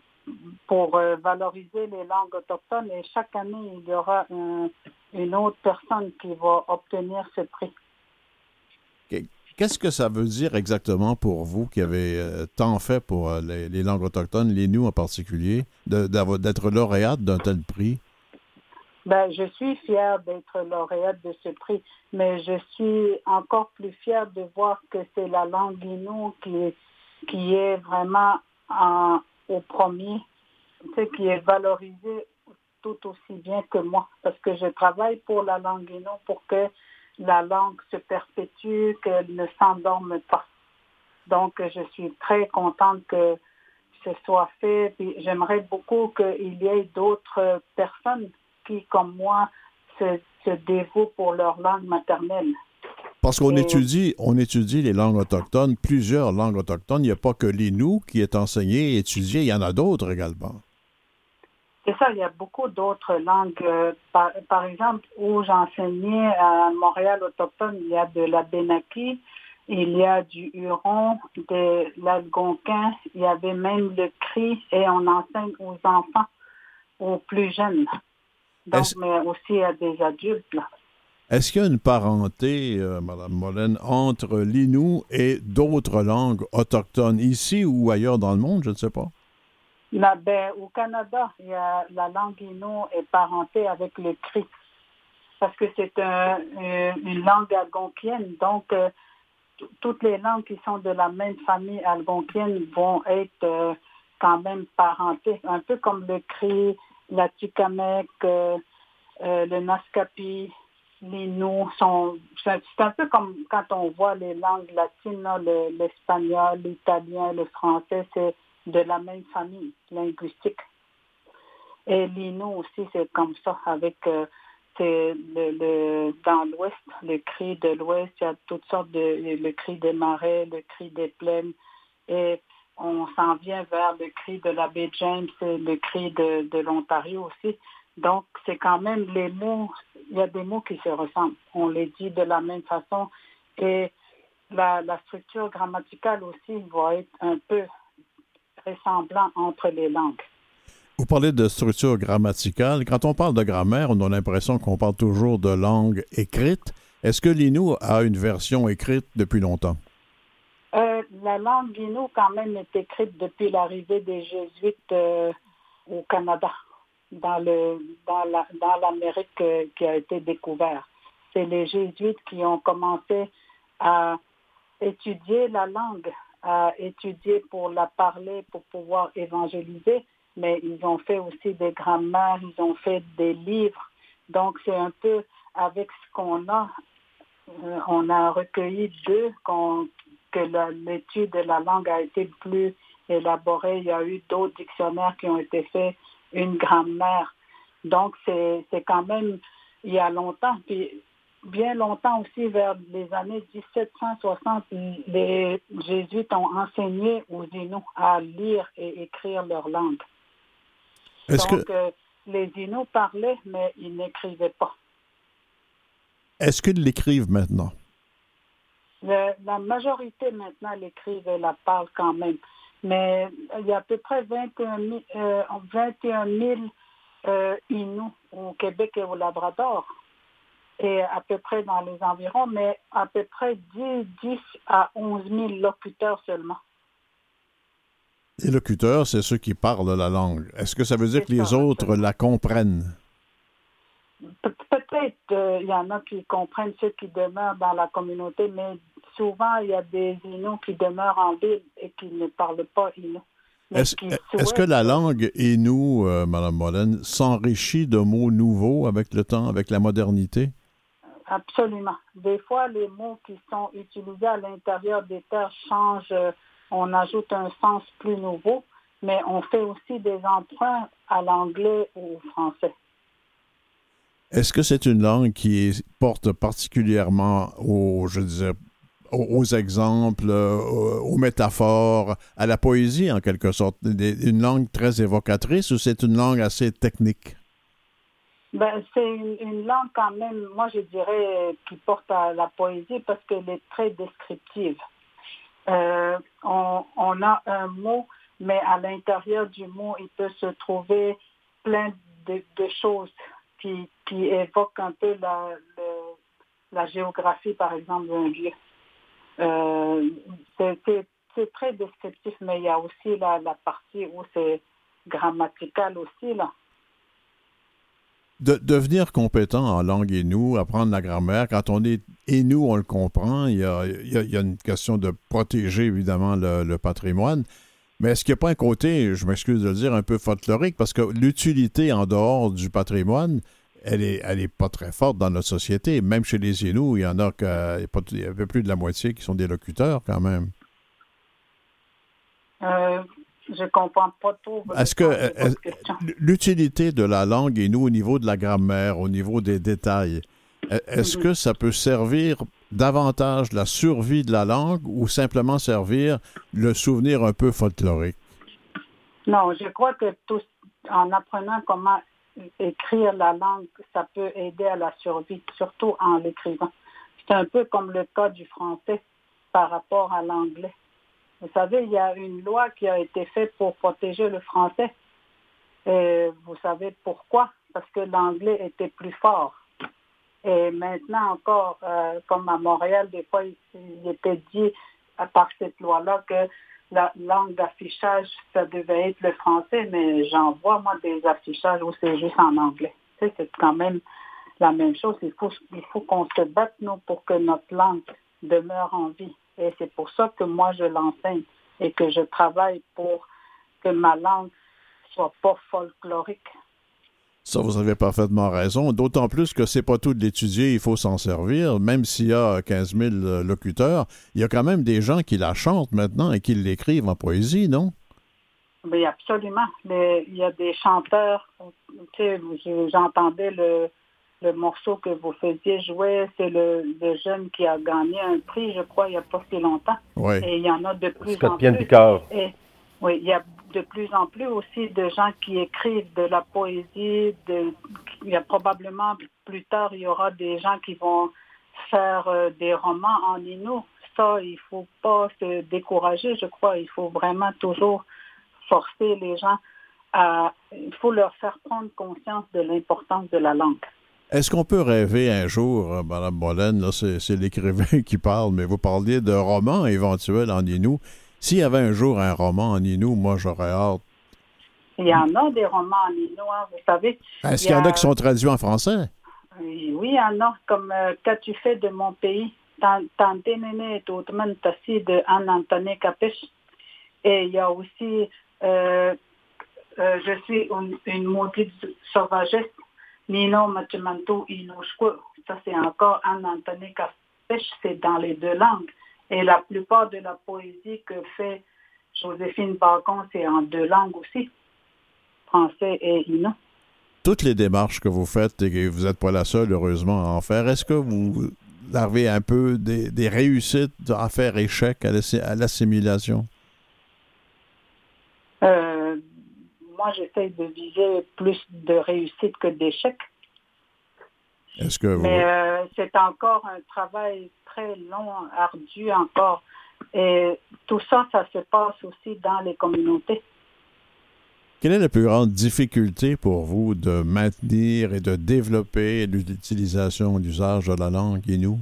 pour euh, valoriser les langues autochtones et chaque année, il y aura un- une autre personne qui va obtenir ce prix. Qu'est-ce que ça veut dire exactement pour vous qui avez euh, tant fait pour euh, les, les langues autochtones, les Nus en particulier, de- d'avoir- d'être lauréate d'un tel prix? Ben, je suis fière d'être lauréate de ce prix, mais je suis encore plus fière de voir que c'est la langue Innu qui, qui est vraiment en, au premier, tu sais, qui est valorisée tout aussi bien que moi, parce que je travaille pour la langue Innu pour que la langue se perpétue, qu'elle ne s'endorme pas. Donc, je suis très contente que ce soit fait. Puis j'aimerais beaucoup qu'il y ait d'autres personnes qui, comme moi, se, se dévouent pour leur langue maternelle. Parce qu'on Et- étudie, on étudie les langues autochtones, plusieurs langues autochtones. Il n'y a pas que l'Innu qui est enseigné et étudié, il y en a d'autres également. C'est ça, il y a beaucoup d'autres langues. Euh, Par, par exemple, où j'enseignais à Montréal autochtone, il y a de l'Abénaki, il y a du Huron, de l'Algonquin, il y avait même le cri et on enseigne aux enfants, aux plus jeunes. Donc, Est-ce- mais aussi à des adultes, là. Est-ce qu'il y a une parenté, euh, Mme Molène, entre l'Innu et d'autres langues autochtones, ici ou ailleurs dans le monde, je ne sais pas? Là, ben, au Canada, il y a, la langue Innu est parentée avec le cri, parce que c'est un, un- une langue algonquienne. Donc, euh, t- toutes les langues qui sont de la même famille algonquienne vont être euh, quand même parentées, un peu comme le cri, la Tikamek, euh, euh, le Naskapi, l'Innu. Sont, c'est c'est un peu comme quand on voit les langues latines, là, le- l'espagnol, l'italien, le français, c'est de la même famille linguistique. Et l'Innu aussi, c'est comme ça, avec euh, c'est le, le, dans l'Ouest, le cri de l'Ouest, il y a toutes sortes de, le cri des marais, le cri des plaines, et on s'en vient vers le cri de la baie James et le cri de, de l'Ontario aussi. Donc, c'est quand même les mots, il y a des mots qui se ressemblent. On les dit de la même façon, et la, la structure grammaticale aussi va être un peu ressemblant entre les langues. Vous parlez de structure grammaticale. Quand on parle de grammaire, on a l'impression qu'on parle toujours de langue écrite. Est-ce que l'Innu a une version écrite depuis longtemps? Euh, la langue Innu, quand même, est écrite depuis l'arrivée des Jésuites euh, au Canada, dans le dans la dans l'Amérique euh, qui a été découverte. C'est les Jésuites qui ont commencé à étudier la langue, à étudier pour la parler, pour pouvoir évangéliser, mais ils ont fait aussi des grammaires, ils ont fait des livres. Donc, c'est un peu avec ce qu'on a euh, on a recueilli deux, qu'on, que la, l'étude de la langue a été plus élaborée. Il y a eu d'autres dictionnaires qui ont été faits, une grammaire. Donc, c'est, c'est quand même il y a longtemps. Puis, bien longtemps aussi, vers les années dix-sept cent soixante, les jésuites ont enseigné aux Inuits à lire et écrire leur langue. Est-ce Donc, que... euh, les Inuits parlaient, mais ils n'écrivaient pas. Est-ce qu'ils l'écrivent maintenant? Le, la majorité maintenant l'écrivent et la parlent quand même. Mais il y a à peu près vingt et un mille, euh, vingt et un mille euh, Inuits au Québec et au Labrador. Et à peu près dans les environs, mais à peu près dix à onze mille locuteurs seulement. Les locuteurs, c'est ceux qui parlent la langue. Est-ce que ça veut dire C'est que les ça, autres absolument. la comprennent? Pe- peut-être il euh, y en a qui comprennent ceux qui demeurent dans la communauté, mais souvent il y a des Inuits qui demeurent en ville et qui ne parlent pas Inuit. Est-ce, est-ce que la langue Inuit, euh, Mme Mollen, s'enrichit de mots nouveaux avec le temps, avec la modernité? Absolument. Des fois, les mots qui sont utilisés à l'intérieur des terres changent. Euh, on ajoute un sens plus nouveau, mais on fait aussi des emprunts à l'anglais ou au français. Est-ce que c'est une langue qui porte particulièrement aux, je disais, aux, aux exemples, euh, aux métaphores, à la poésie en quelque sorte? Des, une langue très évocatrice ou c'est une langue assez technique? Ben, c'est une, une langue quand même, moi je dirais, qui porte à la poésie parce qu'elle est très descriptive. Euh, on, on a un mot, mais à l'intérieur du mot, il peut se trouver plein de, de choses qui, qui évoquent un peu la, le, la géographie, par exemple, d'un lieu. Euh, c'est, c'est, c'est très descriptif, mais il y a aussi la, la partie où c'est grammatical aussi, là. De, devenir compétent en langue Inuit, apprendre la grammaire, quand on est Inuit, on le comprend, il y a, il y a, il y a une question de protéger évidemment le, le patrimoine, mais est-ce qu'il n'y a pas un côté, je m'excuse de le dire, un peu folklorique, parce que l'utilité en dehors du patrimoine, elle est, elle est pas très forte dans notre société. Même chez les Inuits, il y en a que, il y a un peu plus de la moitié qui sont des locuteurs quand même. Euh, je comprends pas tout. Est-ce que est, l'utilité de la langue Inuit au niveau de la grammaire, au niveau des détails, est-ce mm-hmm. que ça peut servir davantage la survie de la langue ou simplement servir le souvenir un peu folklorique? Non, je crois que tout, en apprenant comment écrire la langue, ça peut aider à la survie, surtout en l'écrivant. C'est un peu comme le cas du français par rapport à l'anglais. Vous savez, il y a une loi qui a été faite pour protéger le français. Et vous savez pourquoi? Parce que l'anglais était plus fort. Et maintenant encore, euh, comme à Montréal, des fois, il, il était dit à part cette loi-là que la langue d'affichage, ça devait être le français, mais j'en vois, moi, des affichages où c'est juste en anglais. Tu sais, c'est quand même la même chose. Il faut, il faut qu'on se batte, nous, pour que notre langue demeure en vie. Et c'est pour ça que moi, je l'enseigne et que je travaille pour que ma langue soit pas folklorique. Ça, vous avez parfaitement raison. D'autant plus que c'est pas tout de l'étudier, il faut s'en servir. Même s'il y a quinze mille locuteurs, il y a quand même des gens qui la chantent maintenant et qui l'écrivent en poésie, non? Oui, absolument. Les, il y a des chanteurs. Tu sais, j'entendais le... Le morceau que vous faisiez jouer, c'est le, le jeune qui a gagné un prix, je crois, il n'y a pas si longtemps. Oui. Et il y en a de plus Scott en Pienne plus. Picard. Et, oui, il y a de plus en plus aussi de gens qui écrivent de la poésie. De, il y a probablement plus tard, il y aura des gens qui vont faire euh, des romans en Inuit. Ça, il ne faut pas se décourager, je crois. Il faut vraiment toujours forcer les gens à... Il faut leur faire prendre conscience de l'importance de la langue. Est-ce qu'on peut rêver un jour, Mme Mollen, là, c'est, c'est l'écrivain qui parle, mais vous parliez de roman éventuel en Inuit. S'il y avait un jour un roman en Inuit, moi, j'aurais hâte. Il y en a des romans en Inuit, hein, vous savez. Est-ce qu'il y, y en a qui sont traduits en français? Oui, il y en a, comme euh, « Qu'as-tu fait de mon pays ?» Tante Néné et Outman Tassi de Anne-Antoine Capiche. Et il y a aussi euh, euh, « Je suis une, une maudite sauvagesse ». Nino Machimantu Inushku, ça c'est encore Anne-Antoine pêche, c'est dans les deux langues. Et la plupart de la poésie que fait Joséphine Bacon, c'est en deux langues aussi, français et innu. Toutes les démarches que vous faites, et que vous n'êtes pas la seule, heureusement, à en faire, est-ce que vous avez un peu des, des réussites à faire échec à, à l'assimilation? Euh, moi, j'essaie de viser plus de réussite que d'échec. Est-ce que vous... Mais euh, c'est encore un travail très long, ardu encore. Et tout ça, ça se passe aussi dans les communautés. Quelle est la plus grande difficulté pour vous de maintenir et de développer l'utilisation, l'usage de la langue inou?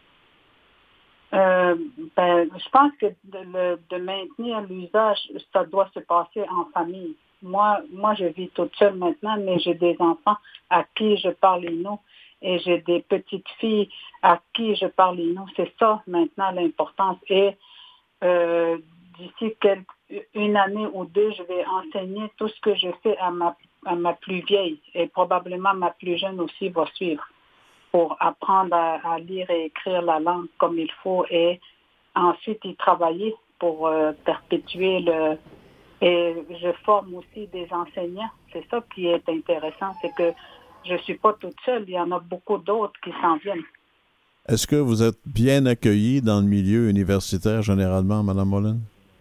Euh, ben, je pense que de, de maintenir l'usage, ça doit se passer en famille. Moi, moi, je vis toute seule maintenant, mais j'ai des enfants à qui je parle inou et j'ai des petites filles à qui je parle inou. C'est ça maintenant l'importance. Et euh, d'ici quelques, une année ou deux, je vais enseigner tout ce que je fais à ma, à ma plus vieille et probablement ma plus jeune aussi va suivre, pour apprendre à, à lire et écrire la langue comme il faut et ensuite y travailler pour euh, perpétuer le... Et je forme aussi des enseignants. C'est ça qui est intéressant, c'est que je ne suis pas toute seule, il y en a beaucoup d'autres qui s'en viennent. Est-ce que vous êtes bien accueillie dans le milieu universitaire généralement, Mme Mullen?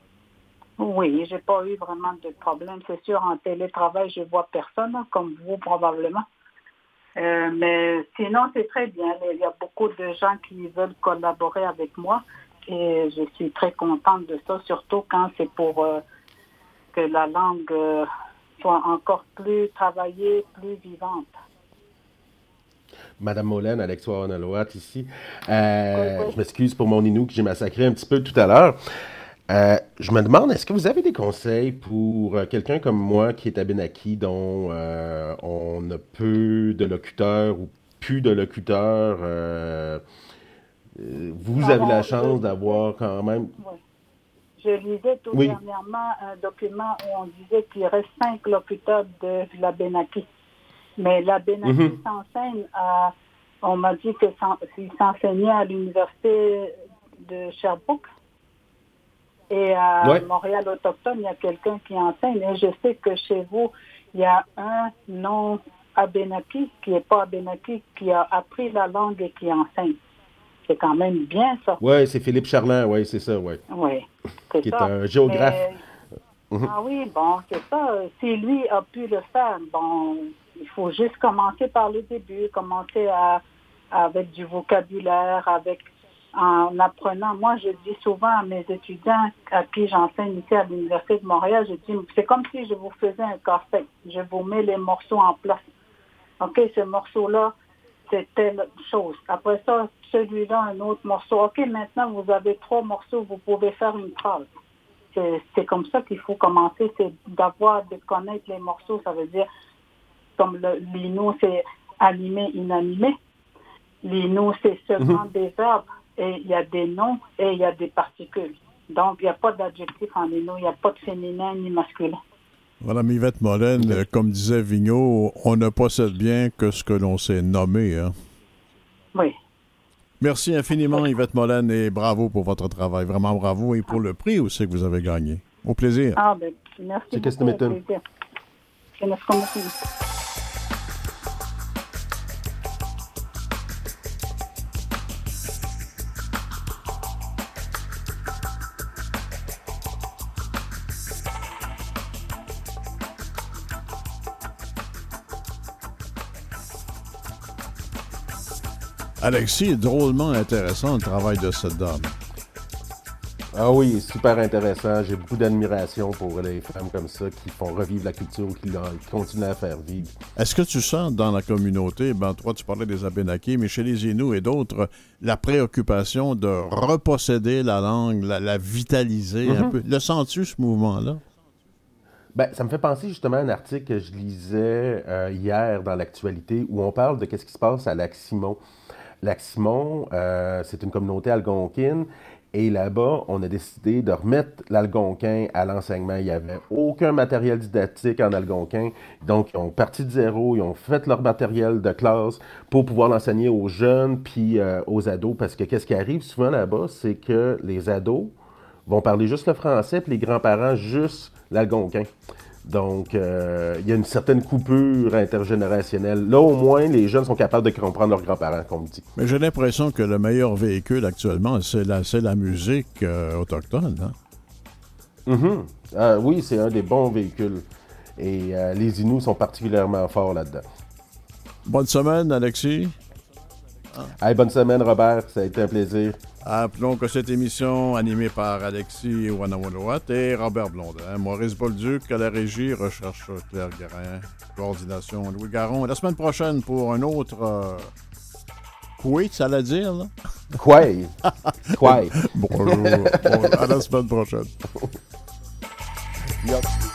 Oui, j'ai pas eu vraiment de problème. C'est sûr, en télétravail, je vois personne, comme vous probablement. Euh, mais sinon, c'est très bien. Il y a beaucoup de gens qui veulent collaborer avec moi et je suis très contente de ça, surtout quand c'est pour euh, que la langue euh, soit encore plus travaillée, plus vivante. Madame Mullen, Alex Ouahouan-Alouatt ici. Euh, oui, oui. Je m'excuse pour mon inou que j'ai massacré un petit peu tout à l'heure. Euh, je me demande, est-ce que vous avez des conseils pour euh, quelqu'un comme moi qui est abénaki, dont euh, on n'a peu de locuteurs ou plus de locuteurs? Euh, vous ah avez bon, la chance je... d'avoir quand même... Oui. Je lisais tout oui. dernièrement un document où on disait qu'il reste cinq locuteurs de l'abénaki. Mais l'abénaki mm-hmm. s'enseigne à... On m'a dit qu'il s'enseignait à l'université de Sherbrooke. Et à ouais. Montréal autochtone, il y a quelqu'un qui enseigne. Et je sais que chez vous, il y a un non-abénaki qui n'est pas abénaki, qui a appris la langue et qui enseigne. C'est quand même bien, ça. Oui, c'est Philippe Charland, oui, c'est ça, oui. Oui, c'est qui ça. Qui est un géographe. Mais... Mm-hmm. Ah oui, bon, c'est ça. Si lui a pu le faire, bon, il faut juste commencer par le début, commencer à, avec du vocabulaire, avec... En apprenant, moi je dis souvent à mes étudiants à qui j'enseigne ici à l'Université de Montréal, je dis, c'est comme si je vous faisais un casse-tête. Je vous mets les morceaux en place. OK, ce morceau-là, c'est telle chose. Après ça, celui-là, un autre morceau. OK, maintenant vous avez trois morceaux, vous pouvez faire une phrase. C'est, c'est comme ça qu'il faut commencer, c'est d'avoir, de connaître les morceaux. Ça veut dire, comme le, l'innu, c'est animé, inanimé. L'innu, c'est seulement mm-hmm. des verbes. Et il y a des noms et il y a des particules. Donc, il n'y a pas d'adjectif en les noms, il n'y a pas de féminin ni masculin. Madame Yvette Mullen, oui. Comme disait Vigneault, on ne possède bien que ce que l'on sait nommer. Hein? Oui. Merci infiniment, oui. Yvette Mullen, et bravo pour votre travail. Vraiment bravo, et pour le prix aussi que vous avez gagné. Au plaisir. Ah, ben, merci C'est beaucoup. Qu'est-ce que au plaisir. C'est notre commission. Alexis, drôlement intéressant le travail de cette dame. Ah oui, super intéressant. J'ai beaucoup d'admiration pour les femmes comme ça qui font revivre la culture, qui, la, qui continuent à la faire vivre. Est-ce que tu sens dans la communauté, ben toi tu parlais des Abénakis, mais chez les Inuits et d'autres, la préoccupation de reposséder la langue, la, la vitaliser mm-hmm. un peu? Le sens-tu ce mouvement-là? Ben, ça me fait penser justement à un article que je lisais euh, hier dans l'actualité où on parle de ce qui se passe à Lac-Simon. Lac-Simon, euh, c'est une communauté algonquine Et là-bas, on a décidé de remettre l'algonquin à l'enseignement. Il n'y avait aucun matériel didactique en algonquin. Donc, ils ont parti de zéro, ils ont fait leur matériel de classe pour pouvoir l'enseigner aux jeunes puis euh, aux ados. Parce que qu'est-ce qui arrive souvent là-bas, c'est que les ados vont parler juste le français puis les grands-parents juste l'algonquin. Donc, euh, il y a une certaine coupure intergénérationnelle. Là, au moins, les jeunes sont capables de comprendre leurs grands-parents, comme on dit. Mais j'ai l'impression que le meilleur véhicule actuellement, c'est la, c'est la musique euh, autochtone. Hein? Mm-hmm. Euh, oui, c'est un des bons véhicules. Et euh, les Inuits sont particulièrement forts là-dedans. Bonne semaine, Alexis. Hey, bonne semaine, Robert. Ça a été un plaisir. Appelons que cette émission, animée par Alexis Ouanawanawat et Robert Blondin. Maurice Bolduc à la régie, recherche Claire Guérin, coordination Louis Garon. La semaine prochaine pour un autre euh, quiz, ça allait dire, là? Quay. Quay. Bonjour. Bon, à la semaine prochaine. Yep.